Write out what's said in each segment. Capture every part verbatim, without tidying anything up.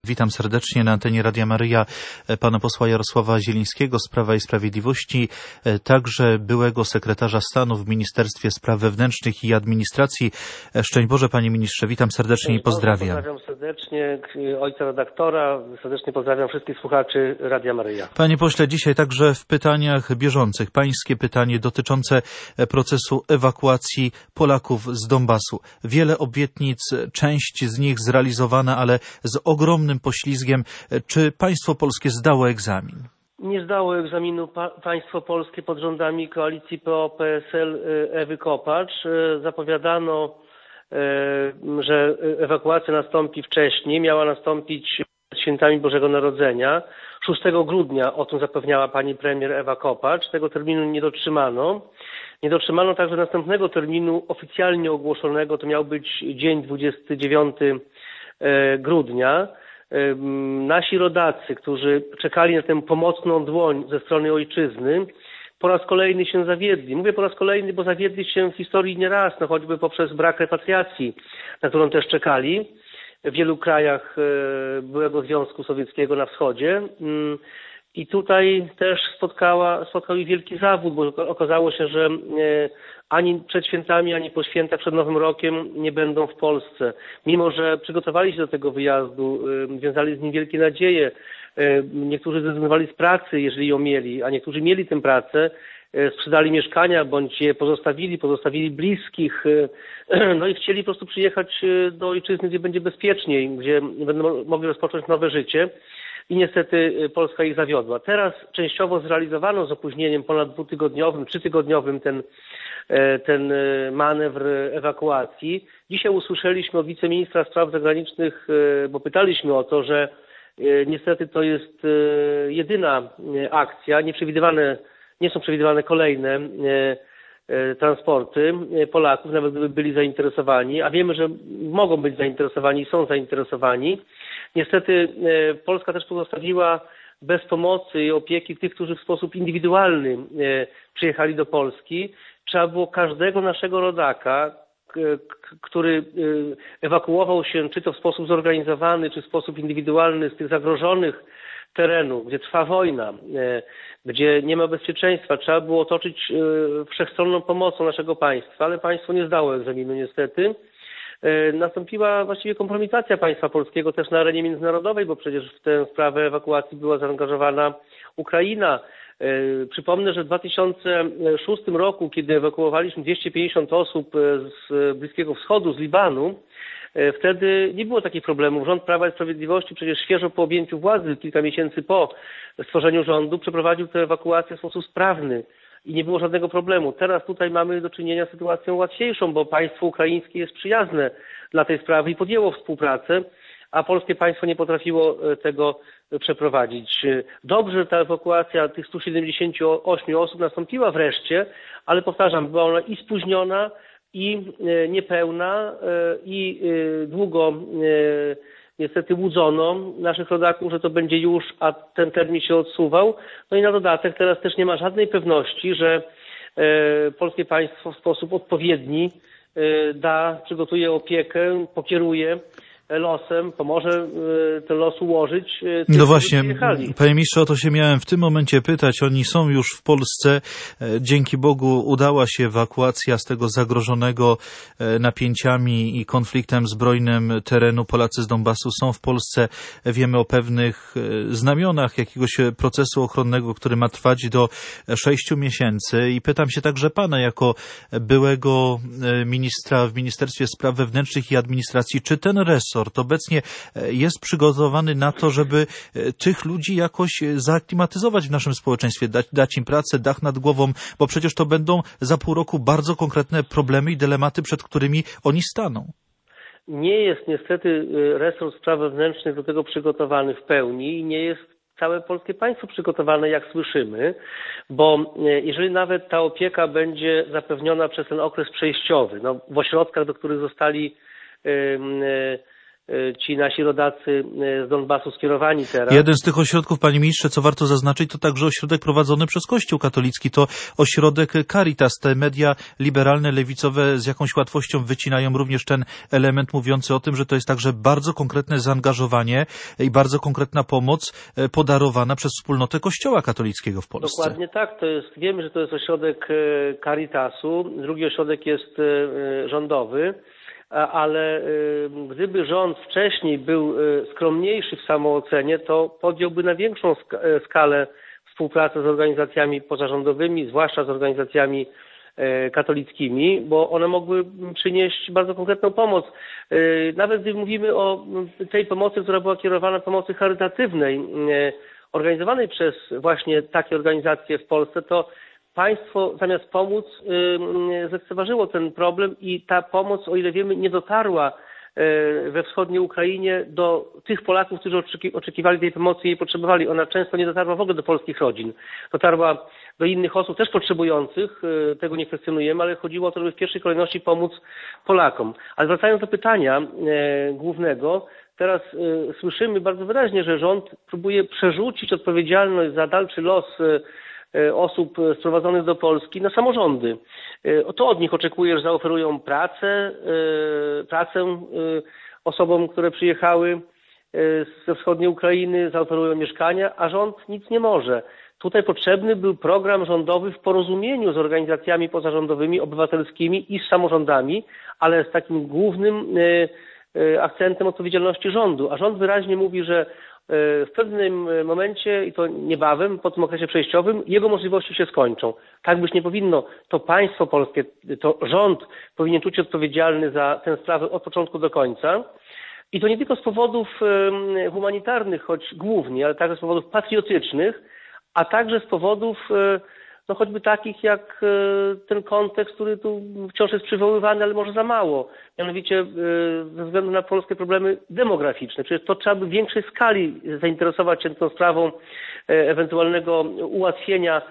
Witam serdecznie na antenie Radia Maryja pana posła Jarosława Zielińskiego z Prawa i Sprawiedliwości, także byłego sekretarza stanu w Ministerstwie Spraw Wewnętrznych i Administracji. Szczęść Boże, panie ministrze, witam serdecznie i pozdrawiam. Pozdrawiam serdecznie ojca redaktora, serdecznie pozdrawiam wszystkich słuchaczy Radia Maryja. Panie pośle, dzisiaj także w pytaniach bieżących, pańskie pytanie dotyczące procesu ewakuacji Polaków z Donbasu. Wiele obietnic, część z nich zrealizowana, ale z ogromnym poślizgiem. Czy państwo polskie zdało egzamin? Nie zdało egzaminu pa państwo polskie pod rządami koalicji P O P S L Ewy Kopacz. Zapowiadano, że ewakuacja nastąpi wcześniej, miała nastąpić przed świętami Bożego Narodzenia. szóstego grudnia o tym zapewniała pani premier Ewa Kopacz. Tego terminu nie dotrzymano. Nie dotrzymano także następnego terminu oficjalnie ogłoszonego, to miał być dzień dwudziestego dziewiątego grudnia. Nasi rodacy, którzy czekali na tę pomocną dłoń ze strony ojczyzny, po raz kolejny się zawiedli. Mówię po raz kolejny, bo zawiedli się w historii nieraz, no choćby poprzez brak repatriacji, na którą też czekali w wielu krajach byłego Związku Sowieckiego na wschodzie. I tutaj też spotkała, spotkał ich wielki zawód, bo okazało się, że ani przed świętami, ani po świętach, przed Nowym Rokiem nie będą w Polsce. Mimo że przygotowali się do tego wyjazdu, wiązali z nim wielkie nadzieje. Niektórzy zrezygnowali z pracy, jeżeli ją mieli, a niektórzy mieli tę pracę, sprzedali mieszkania, bądź je pozostawili, pozostawili bliskich, no i chcieli po prostu przyjechać do ojczyzny, gdzie będzie bezpieczniej, gdzie będą mogli rozpocząć nowe życie. I niestety Polska ich zawiodła. Teraz częściowo zrealizowano z opóźnieniem ponad dwutygodniowym, trzytygodniowym ten, ten manewr ewakuacji. Dzisiaj usłyszeliśmy od wiceministra spraw zagranicznych, bo pytaliśmy o to, że niestety to jest jedyna akcja, nieprzewidywane, nie są przewidywane kolejne transporty Polaków, nawet gdyby byli zainteresowani, a wiemy, że mogą być zainteresowani i są zainteresowani. Niestety Polska też pozostawiła bez pomocy i opieki tych, którzy w sposób indywidualny przyjechali do Polski. Trzeba było każdego naszego rodaka, który ewakuował się czy to w sposób zorganizowany, czy w sposób indywidualny z tych zagrożonych terenów, gdzie trwa wojna, gdzie nie ma bezpieczeństwa, trzeba było otoczyć wszechstronną pomocą naszego państwa, ale państwo nie zdało egzaminu niestety. Nastąpiła właściwie kompromitacja państwa polskiego też na arenie międzynarodowej, bo przecież w tę sprawę ewakuacji była zaangażowana Ukraina. Przypomnę, że w dwa tysiące szóstym roku, kiedy ewakuowaliśmy dwieście pięćdziesiąt osób z Bliskiego Wschodu, z Libanu, wtedy nie było takich problemów. Rząd Prawa i Sprawiedliwości przecież świeżo po objęciu władzy, kilka miesięcy po stworzeniu rządu, przeprowadził tę ewakuację w sposób sprawny i nie było żadnego problemu. Teraz tutaj mamy do czynienia z sytuacją łatwiejszą, bo państwo ukraińskie jest przyjazne dla tej sprawy i podjęło współpracę, a polskie państwo nie potrafiło tego przeprowadzić. Dobrze, ta ewakuacja tych stu siedemdziesięciu ośmiu osób nastąpiła wreszcie, ale powtarzam, była ona i spóźniona, i niepełna, i długo niestety łudzono naszych rodaków, że to będzie już, a ten termin się odsuwał. No i na dodatek teraz też nie ma żadnej pewności, że polskie państwo w sposób odpowiedni da, przygotuje opiekę, pokieruje losem, pomoże ten los ułożyć. Tym, no właśnie, panie ministrze, o to się miałem w tym momencie pytać. Oni są już w Polsce. Dzięki Bogu udała się ewakuacja z tego zagrożonego napięciami i konfliktem zbrojnym terenu. Polacy z Donbasu są w Polsce. Wiemy o pewnych znamionach jakiegoś procesu ochronnego, który ma trwać do sześciu miesięcy. I pytam się także pana, jako byłego ministra w Ministerstwie Spraw Wewnętrznych i Administracji, czy ten resort obecnie jest przygotowany na to, żeby tych ludzi jakoś zaaklimatyzować w naszym społeczeństwie, dać, dać im pracę, dach nad głową, bo przecież to będą za pół roku bardzo konkretne problemy i dylematy, przed którymi oni staną. Nie jest niestety resort spraw wewnętrznych do tego przygotowany w pełni i nie jest całe polskie państwo przygotowane, jak słyszymy, bo jeżeli nawet ta opieka będzie zapewniona przez ten okres przejściowy, no, w ośrodkach, do których zostali ci nasi rodacy z Donbasu skierowani teraz. Jeden z tych ośrodków, panie ministrze, co warto zaznaczyć, to także ośrodek prowadzony przez Kościół katolicki. To ośrodek Caritas. Te media liberalne, lewicowe z jakąś łatwością wycinają również ten element mówiący o tym, że to jest także bardzo konkretne zaangażowanie i bardzo konkretna pomoc podarowana przez wspólnotę Kościoła katolickiego w Polsce. Dokładnie tak. To jest, wiemy, że to jest ośrodek Caritasu. Drugi ośrodek jest rządowy. Ale gdyby rząd wcześniej był skromniejszy w samoocenie, to podjąłby na większą skalę współpracę z organizacjami pozarządowymi, zwłaszcza z organizacjami katolickimi, bo one mogły przynieść bardzo konkretną pomoc. Nawet gdy mówimy o tej pomocy, która była kierowana, pomocy charytatywnej, organizowanej przez właśnie takie organizacje w Polsce, to państwo zamiast pomóc zlekceważyło ten problem i ta pomoc, o ile wiemy, nie dotarła we wschodniej Ukrainie do tych Polaków, którzy oczekiwali tej pomocy i jej potrzebowali. Ona często nie dotarła w ogóle do polskich rodzin. Dotarła do innych osób też potrzebujących, tego nie kwestionujemy, ale chodziło o to, żeby w pierwszej kolejności pomóc Polakom. Ale wracając do pytania głównego, teraz słyszymy bardzo wyraźnie, że rząd próbuje przerzucić odpowiedzialność za dalszy los osób sprowadzonych do Polski na samorządy. To od nich oczekuje, że zaoferują pracę, pracę osobom, które przyjechały ze wschodniej Ukrainy, zaoferują mieszkania, a rząd nic nie może. Tutaj potrzebny był program rządowy w porozumieniu z organizacjami pozarządowymi, obywatelskimi i z samorządami, ale z takim głównym akcentem odpowiedzialności rządu. A rząd wyraźnie mówi, że w pewnym momencie, i to niebawem, po tym okresie przejściowym, jego możliwości się skończą. Tak być nie powinno. To państwo polskie, to rząd powinien czuć się odpowiedzialny za tę sprawę od początku do końca. I to nie tylko z powodów humanitarnych, choć głównie, ale także z powodów patriotycznych, a także z powodów no choćby takich jak ten kontekst, który tu wciąż jest przywoływany, ale może za mało. Mianowicie ze względu na polskie problemy demograficzne. Przecież to trzeba by w większej skali zainteresować się tą sprawą ewentualnego ułatwienia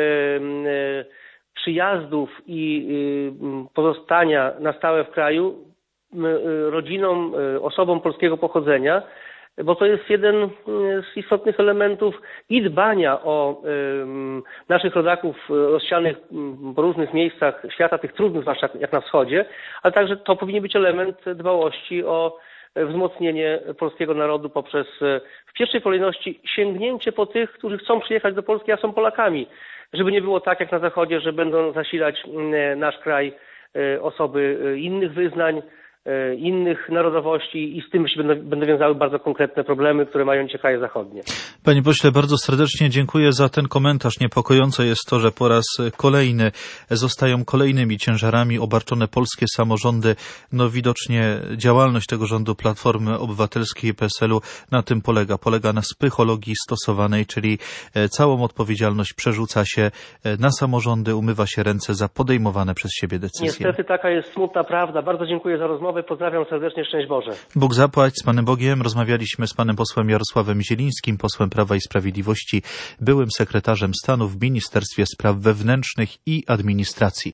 przyjazdów i pozostania na stałe w kraju rodzinom, osobom polskiego pochodzenia, bo to jest jeden z istotnych elementów i dbania o y, naszych rodaków rozsianych po różnych miejscach świata, tych trudnych, zwłaszcza jak na wschodzie, ale także to powinien być element dbałości o wzmocnienie polskiego narodu poprzez w pierwszej kolejności sięgnięcie po tych, którzy chcą przyjechać do Polski, a są Polakami. Żeby nie było tak jak na Zachodzie, że będą zasilać nasz kraj osoby innych wyznań, innych narodowości i z tym się będą, będą wiązały bardzo konkretne problemy, które mają dzisiaj kraje zachodnie. Panie pośle, bardzo serdecznie dziękuję za ten komentarz. Niepokojące jest to, że po raz kolejny zostają kolejnymi ciężarami obarczone polskie samorządy. No widocznie działalność tego rządu Platformy Obywatelskiej i P S L u na tym polega. Polega na spychologii stosowanej, czyli całą odpowiedzialność przerzuca się na samorządy, umywa się ręce za podejmowane przez siebie decyzje. Niestety taka jest smutna prawda. Bardzo dziękuję za rozmowę. Pozdrawiam serdecznie, szczęść Boże. Bóg zapłać. Z Panem Bogiem rozmawialiśmy z Panem posłem Jarosławem Zielińskim, posłem Prawa i Sprawiedliwości, byłym sekretarzem stanu w Ministerstwie Spraw Wewnętrznych i Administracji.